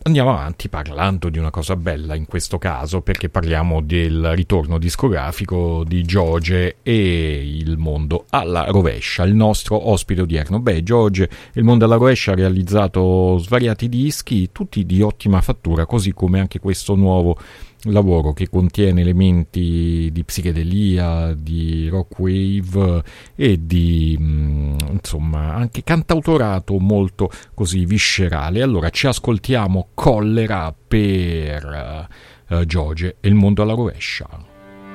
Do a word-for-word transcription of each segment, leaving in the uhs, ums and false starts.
Andiamo avanti parlando di una cosa bella in questo caso, perché parliamo del ritorno discografico di George e il mondo alla rovescia, il nostro ospite odierno. Beh, George e il mondo alla rovescia ha realizzato svariati dischi, tutti di ottima fattura, così come anche questo nuovo lavoro che contiene elementi di psichedelia, di rock wave e di mh, insomma anche cantautorato molto così viscerale. Allora ci ascoltiamo Collera per uh, George e il mondo alla rovescia.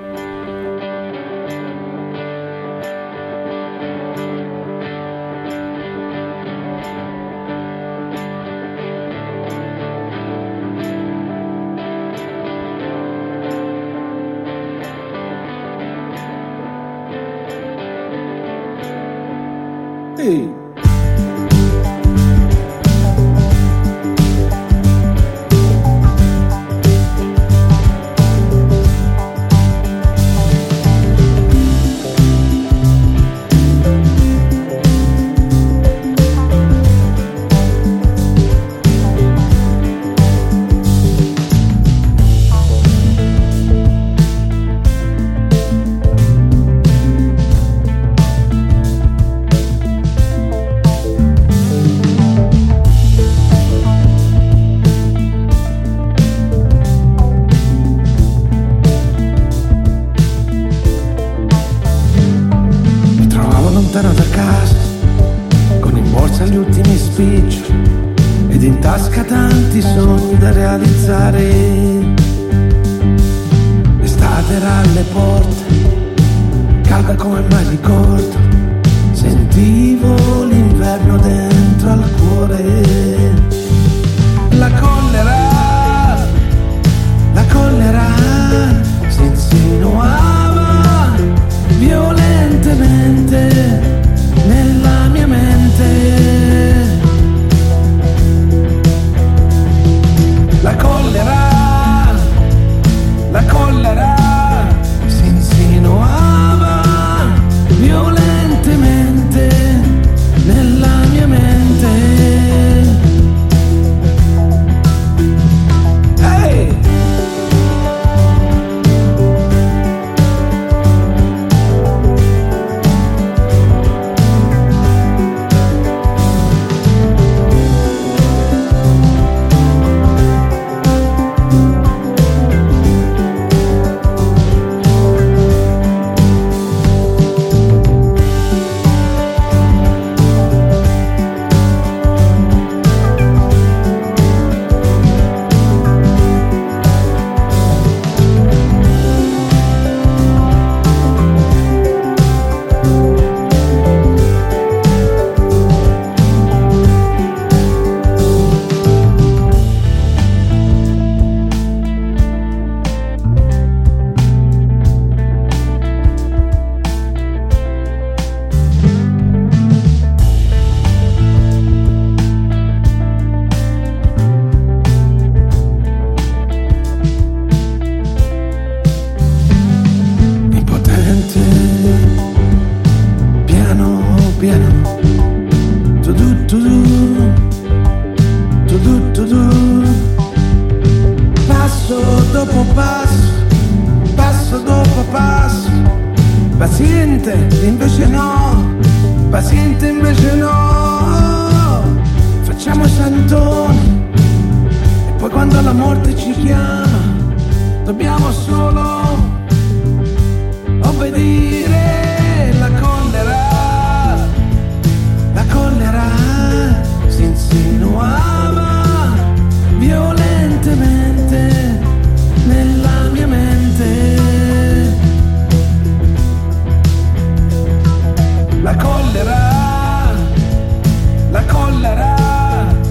Hey.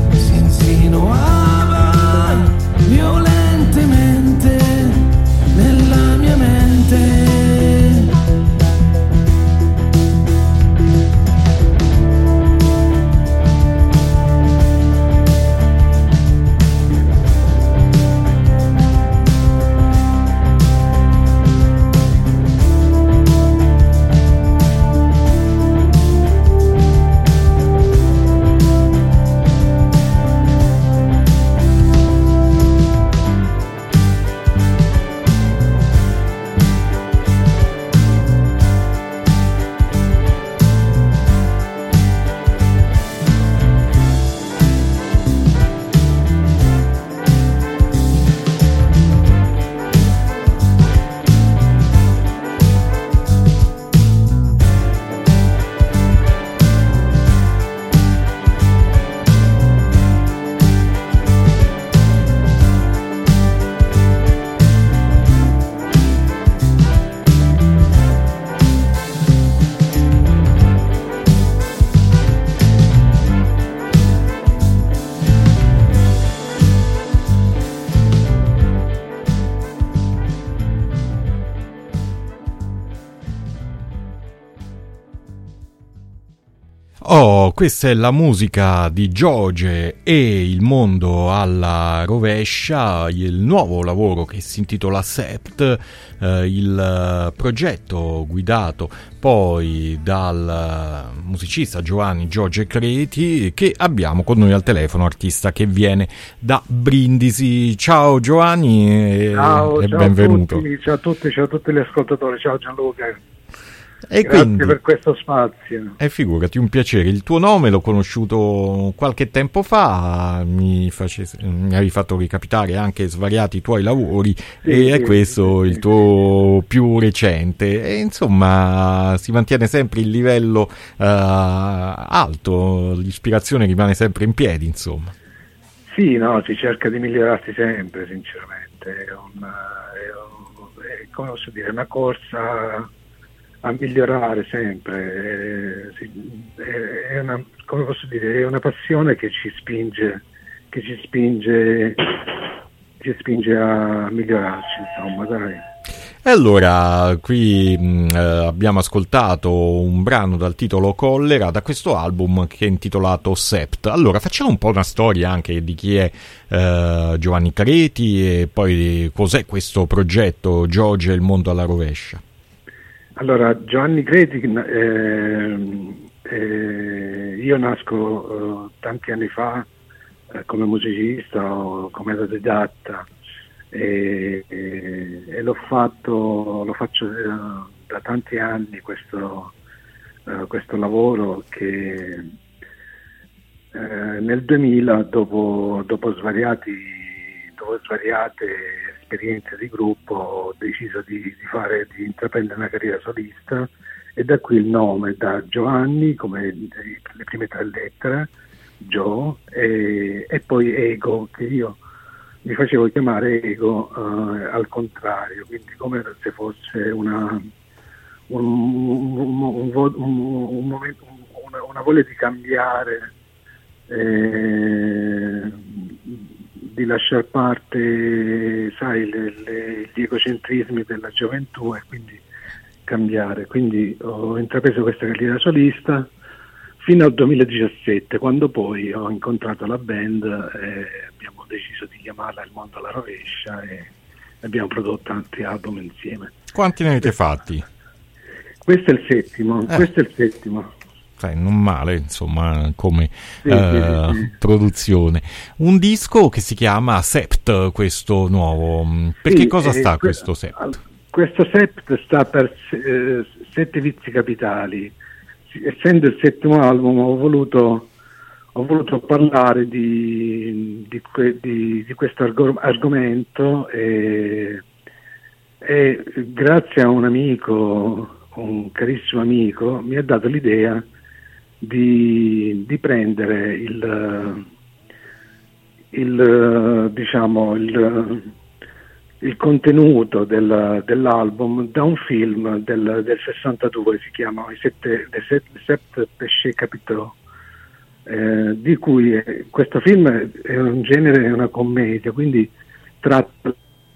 Violentemente nel Oh, questa è la musica di Gioge e il mondo alla rovescia, il nuovo lavoro che si intitola Sept, eh, il progetto guidato poi dal musicista Giovanni Gioge Creti, che abbiamo con noi al telefono, artista che viene da Brindisi. Ciao Giovanni e, ciao, e ciao benvenuto. A tutti, ciao a tutti, ciao a tutti gli ascoltatori, ciao Gianluca. E grazie quindi, per questo spazio. E figurati, un piacere. Il tuo nome l'ho conosciuto qualche tempo fa, mi, face, mi avevi fatto ricapitare anche svariati tuoi lavori, sì, e sì, è questo sì, il tuo sì. più recente. E insomma, si mantiene sempre il livello uh, alto, l'ispirazione rimane sempre in piedi, insomma. Sì, no, si cerca di migliorarsi sempre, sinceramente. È una, è un, è, come posso dire, una corsa a migliorare sempre, è, è una, come posso dire, è una passione che ci spinge, che ci spinge, ci spinge a migliorarci, insomma, dai. E allora, qui mh, abbiamo ascoltato un brano dal titolo Collera, da questo album che è intitolato Sept. Allora, facciamo un po' una storia anche di chi è eh, Giovanni Creti e poi cos'è questo progetto Gioge e il mondo alla rovescia. Allora, Giovanni Creti, eh, eh, io nasco eh, tanti anni fa eh, come musicista o come autodidatta e, e, e l'ho fatto, lo faccio eh, da tanti anni questo, eh, questo lavoro che eh, nel duemila, dopo, dopo svariati, dopo svariate esperienze di gruppo, ho deciso di, di fare di intraprendere una carriera solista, e da qui il nome, da Giovanni come le prime tre lettere, Gio, e, e poi Ego, che io mi facevo chiamare Ego eh, al contrario, quindi come se fosse una un, un, un, un, un momento, una, una voglia di cambiare, eh, di lasciar parte, sai, le, le, gli egocentrismi della gioventù e quindi cambiare. Quindi ho intrapreso questa carriera solista fino al duemiladiciassette, quando poi ho incontrato la band e abbiamo deciso di chiamarla Il mondo alla rovescia e abbiamo prodotto tanti album insieme. Quanti ne avete fatti? Questo è il settimo, eh. questo è il settimo. Sai, non male, insomma, come sì, uh, sì, sì. produzione. Un disco che si chiama Sept, questo nuovo. Perché sì, cosa sta eh, questo Sept? Questo Sept sta per eh, Sette Vizi Capitali. Essendo il settimo album, ho voluto, ho voluto parlare di, di, di, di questo arg- argomento e, e grazie a un amico, un carissimo amico, mi ha dato l'idea di, di prendere il, il diciamo il, il contenuto del, dell'album da un film del, del sessantadue, si chiama I Sette, Les Sept Péchés Capitaux, eh, di cui è, questo film è un genere, è una commedia, quindi tratta.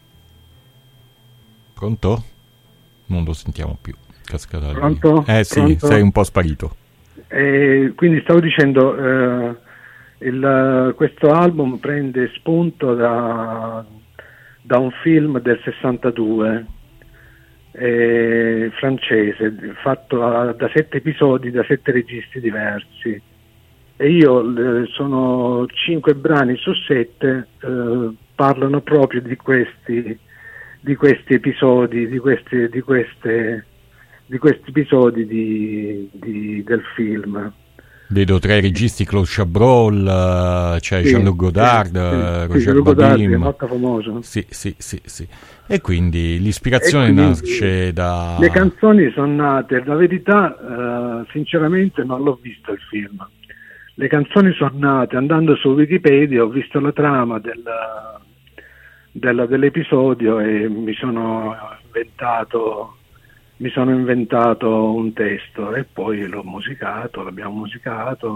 Pronto? Non lo sentiamo più. Cascata. Pronto? Eh sì, Pronto? sei un po' sparito. Eh, quindi stavo dicendo, eh, il, questo album prende spunto da, da un film del sessantadue eh, francese, fatto a, da sette episodi, da sette registi diversi, e io eh, sono cinque brani su sette, eh, parlano proprio di questi di questi episodi, di questi di queste di questi episodi di, di, del film. Vedo tre registi: Claude Chabrol, c'è sì, Jean-Luc Godard, sì, sì, Roger Vadim, è molto famoso. Sì, sì, sì, sì. E quindi l'ispirazione e quindi nasce da... Le canzoni sono nate, la verità, eh, sinceramente non l'ho visto il film. Le canzoni sono nate andando su Wikipedia, ho visto la trama del, del, dell'episodio e mi sono inventato... mi sono inventato un testo e poi l'ho musicato, l'abbiamo musicato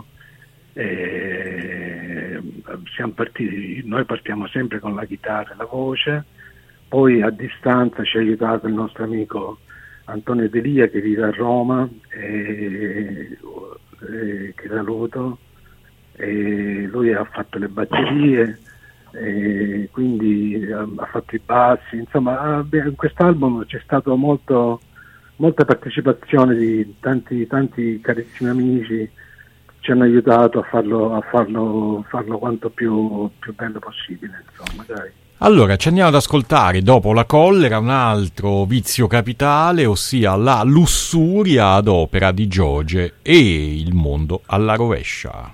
e siamo partiti, noi partiamo sempre con la chitarra e la voce, poi a distanza ci ha aiutato il nostro amico Antonio Delia che vive a Roma e eh, che saluto, e lui ha fatto le batterie, e quindi ha, ha fatto i bassi, insomma in quest'album c'è stato molto, molta partecipazione di tanti, tanti carissimi amici che ci hanno aiutato a farlo, a farlo, farlo quanto più, più bello possibile, insomma, dai. Allora, ci andiamo ad ascoltare dopo la collera un altro vizio capitale, ossia la lussuria ad opera di Gioge e il mondo alla rovescia.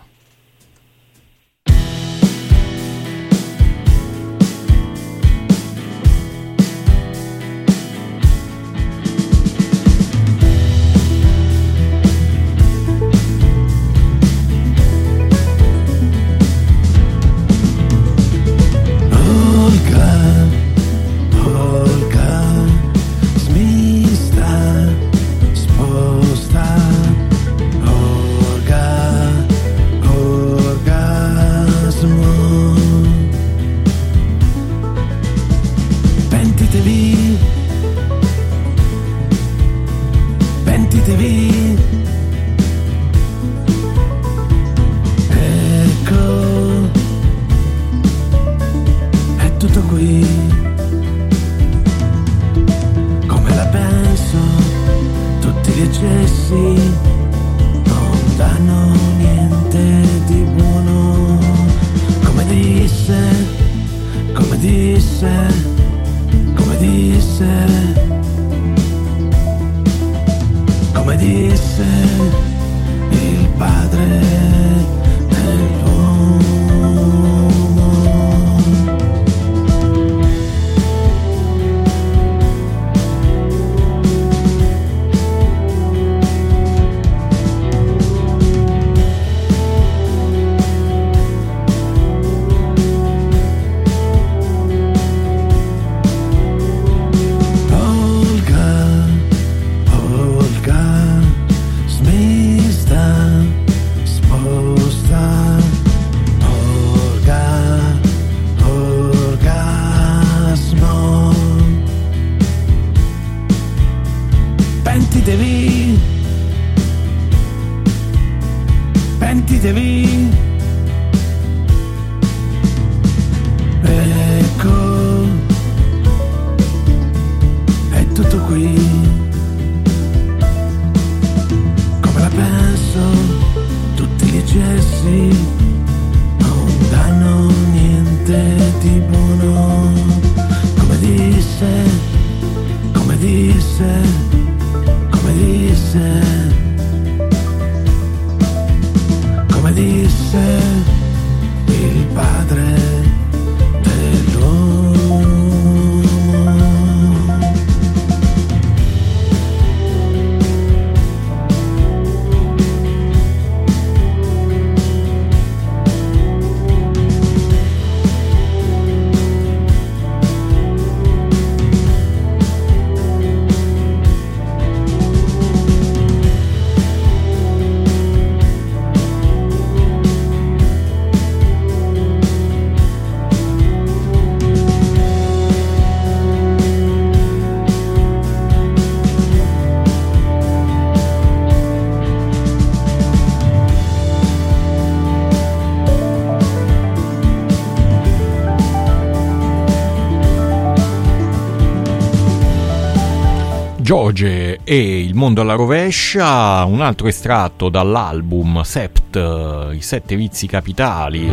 Gioge e il mondo alla rovescia, un altro estratto dall'album Sept, i sette vizi capitali,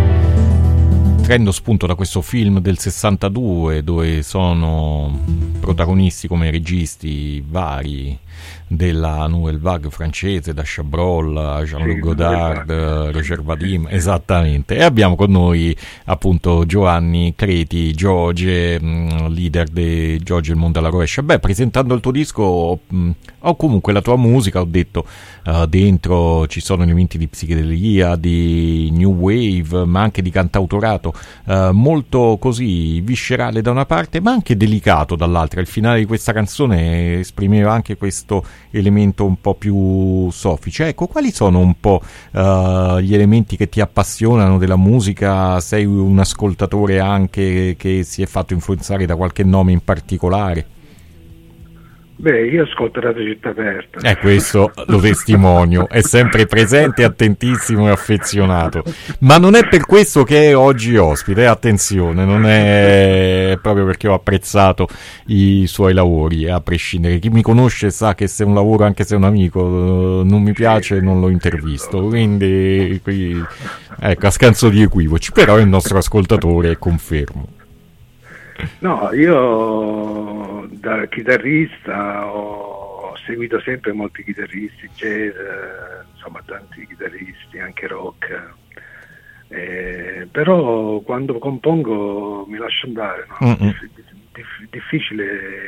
prendo spunto da questo film del sessantadue dove sono protagonisti come registi vari della Nouvelle Vague francese, da Chabrol a Jean-Luc sì, Godard, Roger Vadim, esattamente. E abbiamo con noi appunto Giovanni Creti, Gioge, leader di Gioge il mondo alla rovescia. Beh, presentando il tuo disco mh, o comunque la tua musica, ho detto uh, dentro ci sono elementi di psichedelia, di new wave, ma anche di cantautorato, uh, molto così viscerale da una parte, ma anche delicato dall'altra. Il finale di questa canzone esprimeva anche questo elemento un po' più soffice. Ecco, quali sono un po' uh, gli elementi che ti appassionano della musica? Sei un ascoltatore anche che si è fatto influenzare da qualche nome in particolare? Beh, io ascolto Radio Città Aperta. Eh, questo lo testimonio, è sempre presente, attentissimo e affezionato. Ma non è per questo che è oggi ospite, attenzione, non è proprio perché ho apprezzato i suoi lavori, a prescindere. Chi mi conosce sa che se un lavoro, anche se è un amico, non mi piace, non lo intervisto. Quindi, qui, ecco, a scanso di equivoci, però è il nostro ascoltatore, confermo. No, io da chitarrista ho seguito sempre molti chitarristi, jazz, insomma tanti chitarristi, anche rock, eh, però quando compongo mi lascio andare, no? Diff- diff- difficile,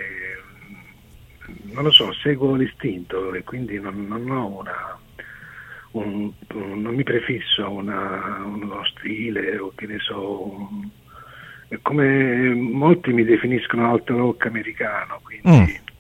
non lo so, seguo l'istinto e quindi non, non ho una, un, un, non mi prefisso una, uno stile o che ne so... Un, come molti mi definiscono alt rock americano, quindi, mm.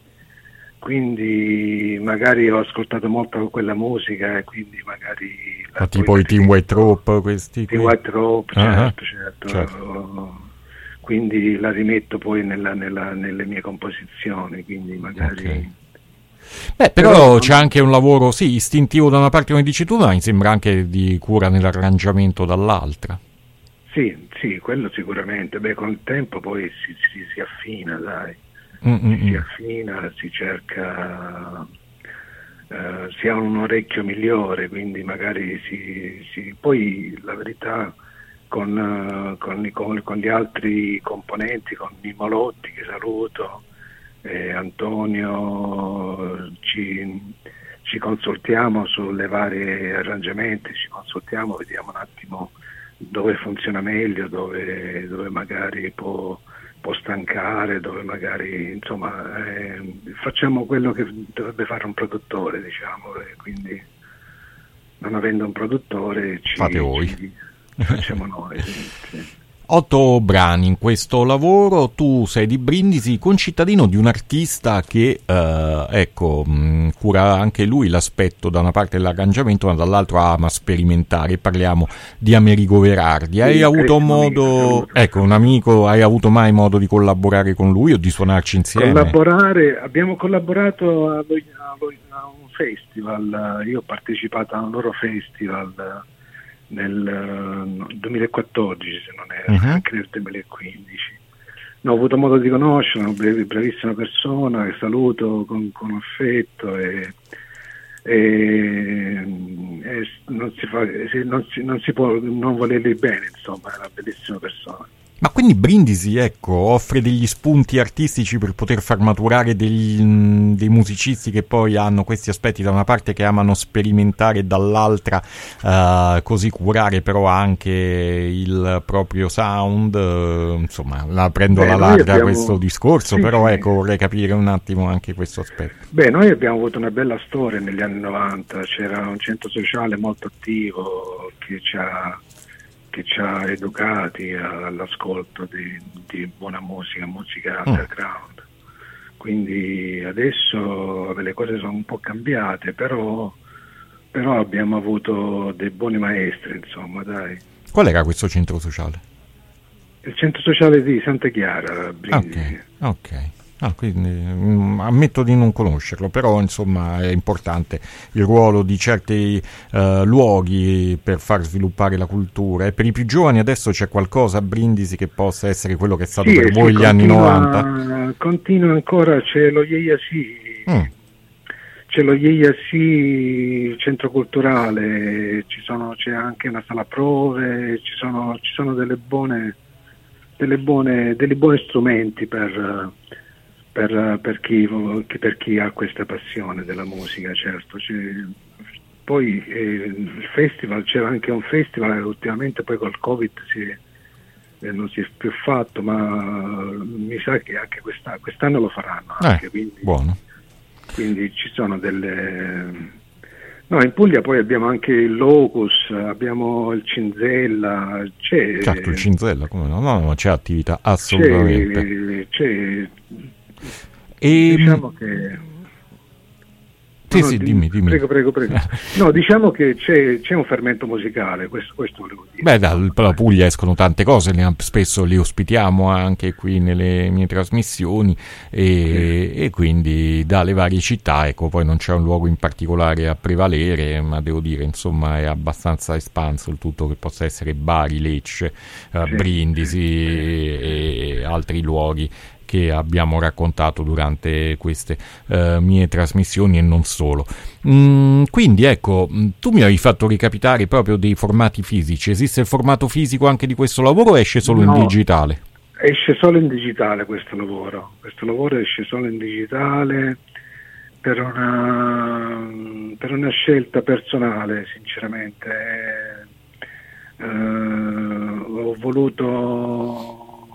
quindi magari ho ascoltato molto quella musica e quindi magari la tipo i Tim White Rope, questi Tim White Rope, uh-huh. certo, certo, certo. Quindi la rimetto poi nella, nella, nelle mie composizioni, quindi magari okay. Beh, però, però c'è anche un lavoro sì istintivo da una parte, come dici tu, ma mi sembra anche di cura nell'arrangiamento dall'altra. Sì, sì, quello sicuramente. Beh, con il tempo poi si, si, si affina, dai. Mm-mm. Si affina, si cerca, eh, si ha un orecchio migliore, quindi magari si... si poi la verità con, uh, con, con, con gli altri componenti, con Mimmo Lotti, che saluto, eh, Antonio, ci, ci consultiamo sulle varie arrangiamenti, ci consultiamo, vediamo un attimo dove funziona meglio, dove, dove magari può, può stancare, dove magari insomma eh, facciamo quello che dovrebbe fare un produttore, diciamo, e quindi non avendo un produttore ci, fate voi, ci facciamo noi. Sì. Otto brani in questo lavoro, tu sei di Brindisi, concittadino di un artista che eh, ecco mh, cura anche lui l'aspetto da una parte dell'arrangiamento ma dall'altro ama sperimentare. Parliamo di Amerigo Verardi. Hai sì, avuto modo, ecco, un amico, hai avuto mai modo di collaborare con lui o di suonarci insieme? Collaborare, abbiamo collaborato a, a, a un festival, io ho partecipato a un loro festival nel uh, duemilaquattordici, se non era, uh-huh. anche nel duemilaquindici. No, ho avuto modo di conoscere, una bravissima persona, che saluto con, con affetto e, e, e non, si fa, non, si, non si può non volerli bene, insomma, è una bellissima persona. Ma quindi Brindisi, ecco, offre degli spunti artistici per poter far maturare degli, mh, dei musicisti che poi hanno questi aspetti da una parte che amano sperimentare e dall'altra uh, così curare però anche il proprio sound, uh, insomma la prendo Beh, alla larga abbiamo... questo discorso, sì, però sì. Ecco vorrei capire un attimo anche questo aspetto. Beh, noi abbiamo avuto una bella storia negli anni novanta, c'era un centro sociale molto attivo che ci ha che ci ha educati all'ascolto di, di buona musica, musica underground. Mm. Quindi adesso le cose sono un po' cambiate, però, però abbiamo avuto dei buoni maestri, insomma, dai. Qual era questo centro sociale? Il centro sociale di Santa Chiara, Brindisi. Ok, ok. Ah, quindi, mh, ammetto di non conoscerlo, però insomma è importante il ruolo di certi uh, luoghi per far sviluppare la cultura. E per i più giovani adesso c'è qualcosa a Brindisi che possa essere quello che è stato sì, per voi gli anni novanta? Continua ancora, c'è lo Ieiasi, mm. c'è lo Ieiasi centro culturale, ci sono, c'è anche una sala prove, ci sono, ci sono delle buone, delle buone, degli buoni strumenti per... Per, per, chi, per chi ha questa passione della musica, certo. C'è, poi eh, il festival, c'era anche un festival che ultimamente poi col Covid si, eh, non si è più fatto, ma mi sa che anche quest'anno, quest'anno lo faranno anche, eh, quindi, buono. Quindi ci sono delle... No, in Puglia poi abbiamo anche il Locus, abbiamo il Cinzella, c'è... Certo, il Cinzella, come no? No, no, c'è attività, assolutamente. C'è... c'è E, diciamo che Sì, no, sì, di, dimmi, dimmi. Prego, prego, prego. No, diciamo che c'è, c'è un fermento musicale, questo, questo volevo dire. Beh, dalla Puglia escono tante cose, ne- spesso li ospitiamo anche qui nelle mie trasmissioni e, Sì. e quindi dalle varie città, ecco, poi non c'è un luogo in particolare a prevalere, ma devo dire, insomma, è abbastanza espanso il tutto, che possa essere Bari, Lecce, eh, Sì, Brindisi sì, e, e altri luoghi che abbiamo raccontato durante queste eh, mie trasmissioni e non solo. Mm, quindi ecco, tu mi hai fatto ricapitare proprio dei formati fisici. Esiste il formato fisico anche di questo lavoro o esce solo no, in digitale? Esce solo in digitale questo lavoro. Questo lavoro esce solo in digitale per una, per una scelta personale, sinceramente. Eh, ho voluto...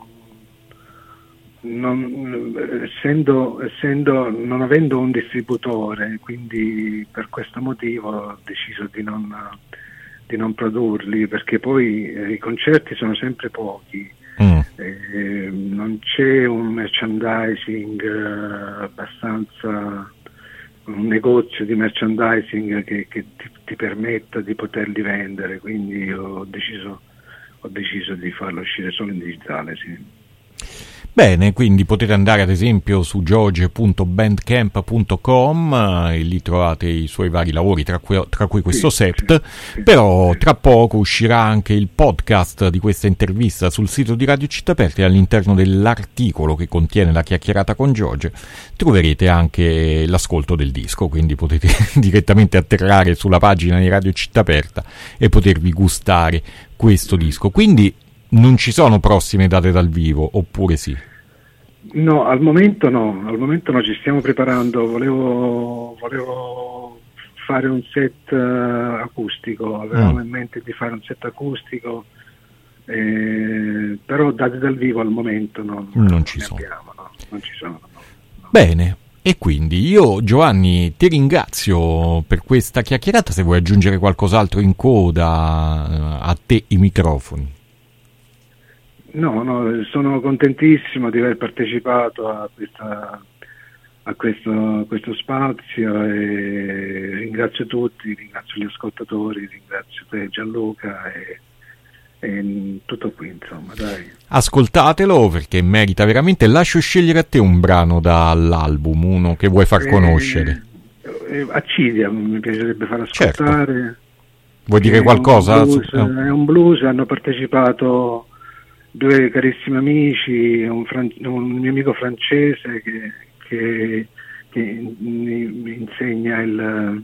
Non, essendo, essendo, non avendo un distributore, quindi per questo motivo ho deciso di non, di non produrli, perché poi eh, i concerti sono sempre pochi, Mm. eh, non c'è un merchandising eh, abbastanza, un negozio di merchandising che, che ti, ti permetta di poterli vendere, quindi ho deciso, ho deciso di farlo uscire solo in digitale, sì. Bene, quindi potete andare ad esempio su george punto bandcamp punto com e lì trovate i suoi vari lavori, tra cui, tra cui questo Sì, set, sì, sì, però sì. tra poco uscirà anche il podcast di questa intervista sul sito di Radio Città Aperta e all'interno dell'articolo che contiene la chiacchierata con George troverete anche l'ascolto del disco, quindi potete direttamente atterrare sulla pagina di Radio Città Aperta e potervi gustare questo disco. Quindi non ci sono prossime date dal vivo, oppure sì? No, al momento no, al momento no, ci stiamo preparando, volevo, volevo fare un set uh, acustico, avevamo Mm. in mente di fare un set acustico, eh, però date dal vivo al momento no, Non non ci ne sono. abbiamo, no, non ci sono. No, no. Bene, e quindi io Giovanni ti ringrazio per questa chiacchierata, se vuoi aggiungere qualcos'altro in coda, eh, a te i microfoni. No, no, sono contentissimo di aver partecipato a, questa, a, questo, a questo spazio e ringrazio tutti, ringrazio gli ascoltatori, ringrazio te Gianluca e, e tutto qui, insomma, dai. Ascoltatelo perché merita veramente. Lascio scegliere a te un brano dall'album, uno che vuoi far conoscere. Eh, eh, Accidia mi piacerebbe far ascoltare. Certo. Vuoi dire È qualcosa? un blues, Su- è un blues, hanno partecipato due carissimi amici, un, fran- un mio amico francese che, che, che mi, mi insegna il,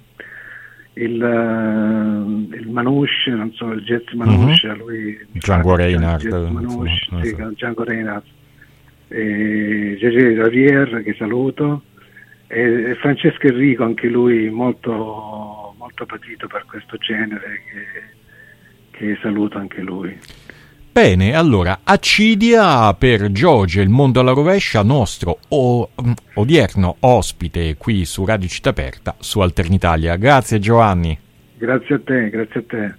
il, il manouche, non so, il jazz manouche, Mhm. lui Django fa il Reinhardt, jazz insomma, manouche, non sì, so. con Django Reinhardt, e Gégé Javier che saluto, e, e Francesco Enrico, anche lui molto, molto patito per questo genere, che, che saluto anche lui. Bene, allora, Accidia per George, il mondo alla rovescia, nostro o, odierno ospite qui su Radio Città Aperta, su Alternitalia. Grazie Giovanni. Grazie a te, grazie a te.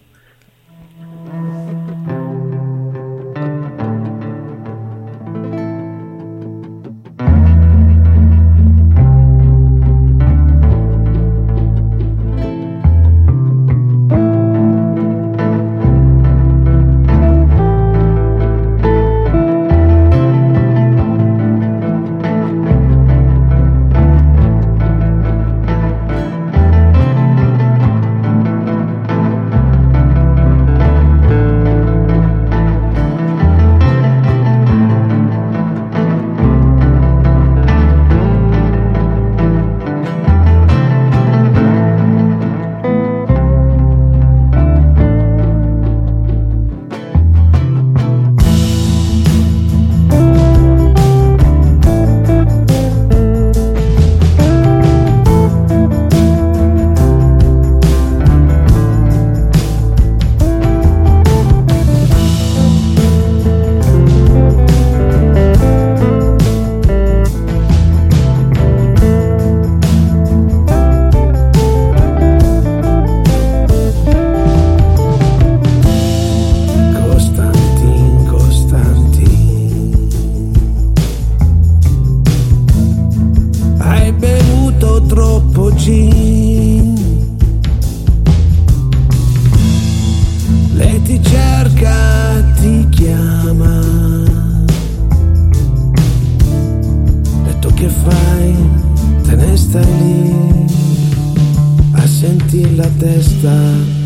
testa.